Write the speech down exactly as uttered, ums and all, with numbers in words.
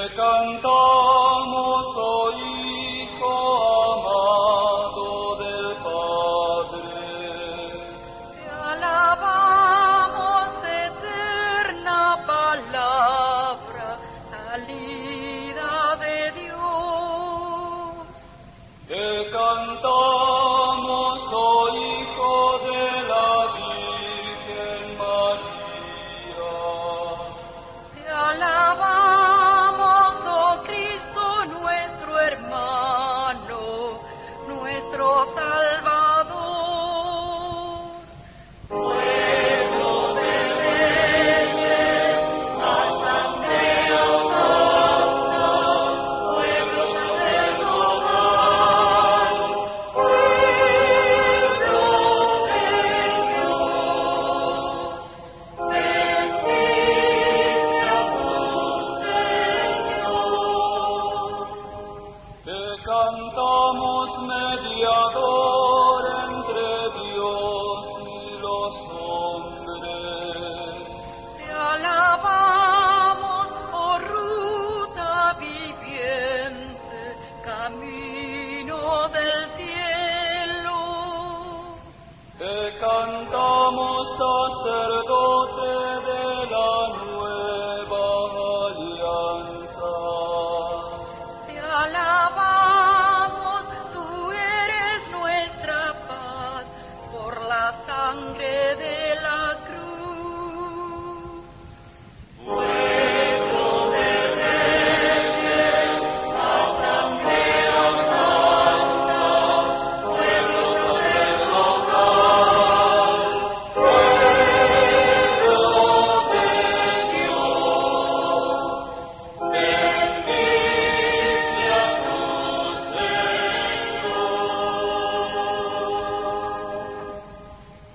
cantamos, oh Hijo amado del Padre. Te alabamos, eterna palabra, salida de Dios. Te cantamos, oh Hijo de la Virgen María. Te alabamos, oh Cristo, nuestro hermano, nuestro Salvador. Pueblo de reyes, asamblea santa, pueblo sacerdotal, pueblo de Dios, bendice a tu Señor. Te cantamos, mediador entre Dios y los hombres. Te alabamos, oh ruta viviente, camino del cielo. Te cantamos, sacerdote